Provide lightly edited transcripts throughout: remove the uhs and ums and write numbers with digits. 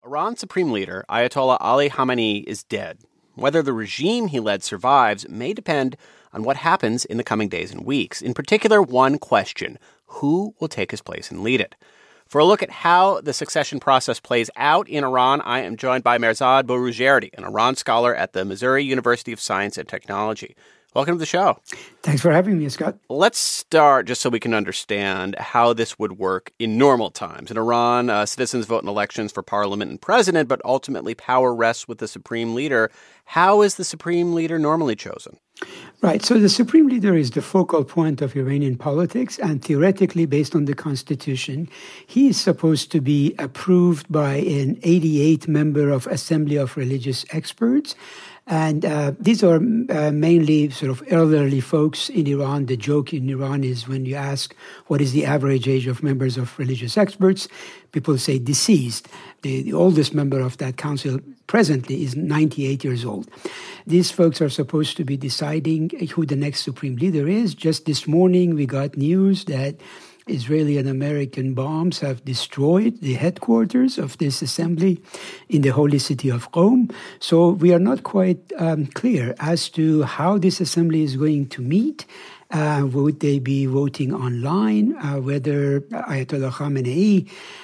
Iran's supreme leader, Ayatollah Ali Khamenei, is dead. Whether the regime he led survives may depend on what happens in the coming days and weeks. In particular, one question: who will take his place and lead it? For a look at how the succession process plays out in Iran, I am joined by Mehrzad Bouroujerdi, an Iran scholar at the Missouri University of Science and Technology. Welcome to the show. Thanks for having me, Scott. Let's start just so we can understand how this would work in normal times. In Iran, citizens vote in elections for parliament and president, but ultimately power rests with the supreme leader. How is the supreme leader normally chosen? Right. So the supreme leader is the focal point of Iranian politics, and theoretically, based on the constitution, he is supposed to be approved by an 88-member of Assembly of Religious Experts. And these are mainly sort of elderly folks in Iran. The joke in Iran is when you ask what is the average age of members of religious experts, people say deceased. The oldest member of that council presently is 98 years old. These folks are supposed to be deciding who the next supreme leader is. Just this morning, we got news that Israeli and American bombs have destroyed the headquarters of this assembly in the holy city of Qom. So we are not quite clear as to how this assembly is going to meet. Would they be voting online? Whether Ayatollah Khamenei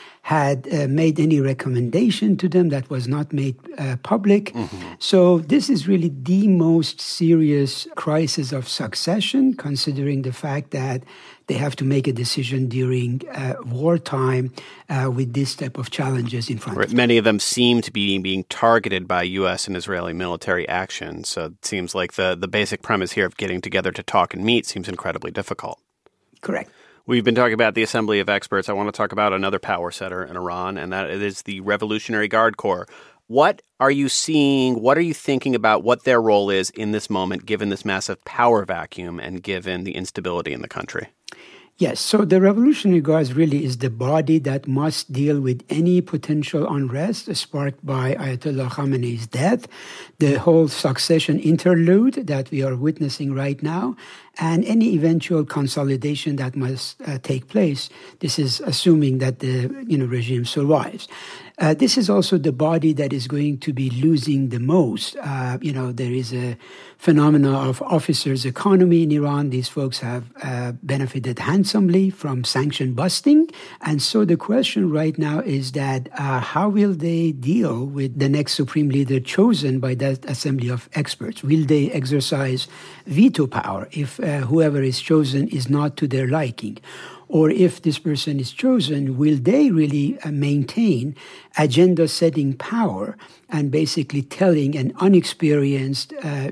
had made any recommendation to them that was not made public. Mm-hmm. So this is really the most serious crisis of succession, considering the fact that they have to make a decision during wartime with this type of challenges in front of them. Many of them seem to be being targeted by U.S. and Israeli military action. So it seems like the basic premise here of getting together to talk and meet seems incredibly difficult. Correct. We've been talking about the Assembly of Experts. I want to talk about another power setter in Iran, and that is the Revolutionary Guard Corps. What are you seeing? What are you thinking about what their role is in this moment, given this massive power vacuum and given the instability in the country? Yes, so the Revolutionary Guards really is the body that must deal with any potential unrest sparked by Ayatollah Khamenei's death, the whole succession interlude that we are witnessing right now, and any eventual consolidation that must take place. This is assuming that the regime survives. This is also the body that is going to be losing the most. There is a phenomena of officers' economy in Iran. These folks have benefited handsomely from sanction busting. And so the question right now is that how will they deal with the next supreme leader chosen by that Assembly of Experts? Will they exercise veto power if whoever is chosen is not to their liking? Or if this person is chosen, will they really maintain agenda-setting power and basically telling an unexperienced,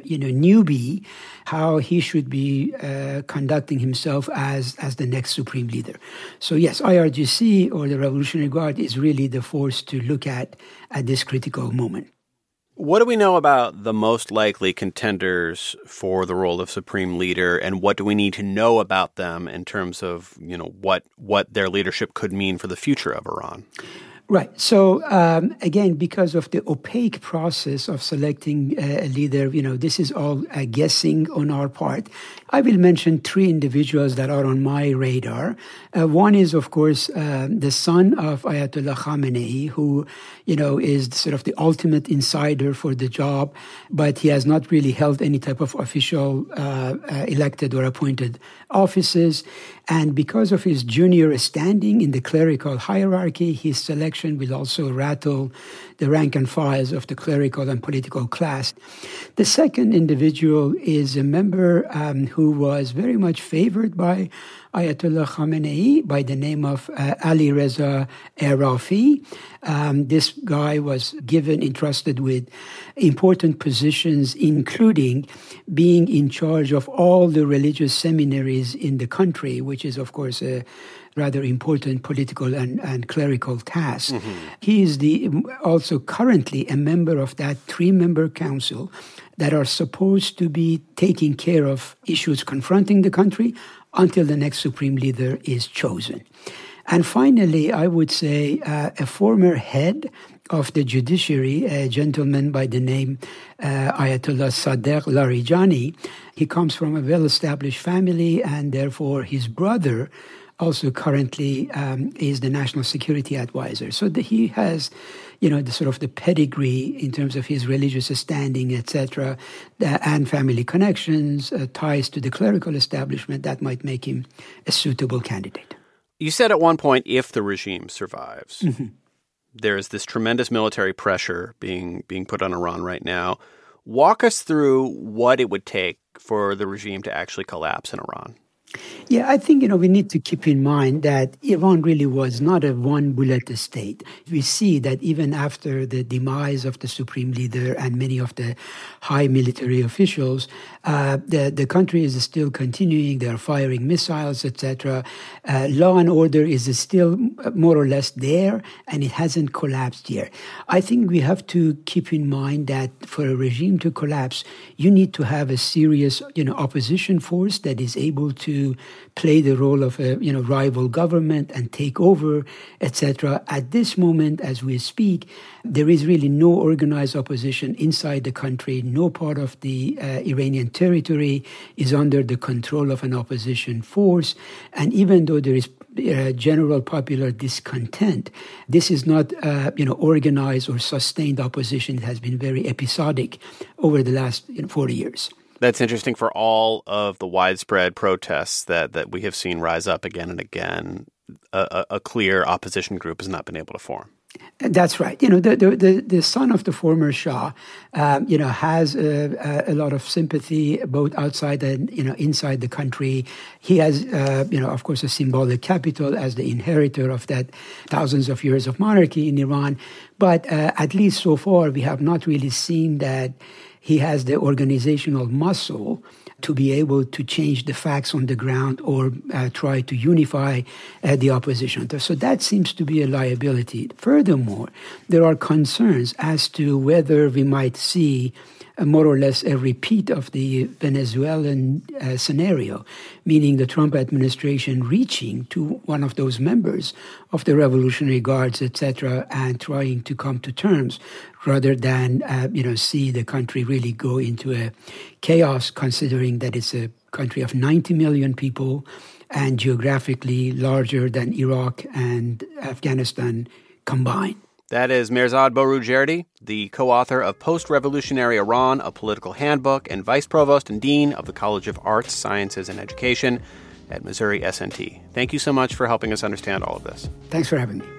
newbie how he should be conducting himself as the next supreme leader? So yes, IRGC, or the Revolutionary Guard, is really the force to look at this critical moment. What do we know about the most likely contenders for the role of supreme leader, and what do we need to know about them in terms of, what their leadership could mean for the future of Iran? Right. So, again, because of the opaque process of selecting a leader, this is all guessing on our part. I will mention three individuals that are on my radar. One is, of course, the son of Ayatollah Khamenei, who, is sort of the ultimate insider for the job, but he has not really held any type of official elected or appointed offices. And because of his junior standing in the clerical hierarchy, his selection will also rattle the rank and files of the clerical and political class. The second individual is a member who was very much favored by Ayatollah Khamenei by the name of Ali Reza Rafi. This guy was entrusted with important positions, including being in charge of all the religious seminaries in the country, which is, of course, a rather important political and clerical task. Mm-hmm. He is also currently a member of that 3-member council that are supposed to be taking care of issues confronting the country until the next supreme leader is chosen. And finally, I would say a former head of the judiciary, a gentleman by the name Ayatollah Sadegh Larijani. He comes from a well-established family, and therefore his brother, also currently is the National Security Advisor. So he has, the sort of the pedigree in terms of his religious standing, etc., and family connections, ties to the clerical establishment that might make him a suitable candidate. You said at one point, if the regime survives, there is this tremendous military pressure being put on Iran right now. Walk us through what it would take for the regime to actually collapse in Iran. Yeah, I think, we need to keep in mind that Iran really was not a one-bullet state. We see that even after the demise of the supreme leader and many of the high military officials, the country is still continuing. They are firing missiles, etc. Law and order is still more or less there, and it hasn't collapsed yet. I think we have to keep in mind that for a regime to collapse, you need to have a serious, opposition force that is able to play the role of a rival government and take over, etc. At this moment, as we speak, there is really no organized opposition inside the country. No part of the Iranian territory is under the control of an opposition force. And even though there is general popular discontent, this is not organized or sustained opposition. It has been very episodic over the last 40 years. That's interesting. For all of the widespread protests that we have seen rise up again and again, a clear opposition group has not been able to form. That's right. The son of the former Shah, has a lot of sympathy both outside and, inside the country. He has, of course, a symbolic capital as the inheritor of that thousands of years of monarchy in Iran. But at least so far, we have not really seen that he has the organizational muscle to be able to change the facts on the ground or try to unify the opposition. So that seems to be a liability. Furthermore, there are concerns as to whether we might see more or less a repeat of the Venezuelan scenario, meaning the Trump administration reaching to one of those members of the Revolutionary Guards, etc., and trying to come to terms rather than, see the country really go into a chaos, considering that it's a country of 90 million people and geographically larger than Iraq and Afghanistan combined. That is Mehrzad Boroujerdi, the co-author of Post-Revolutionary Iran, A Political Handbook, and Vice Provost and Dean of the College of Arts, Sciences, and Education at Missouri S&T. Thank you so much for helping us understand all of this. Thanks for having me.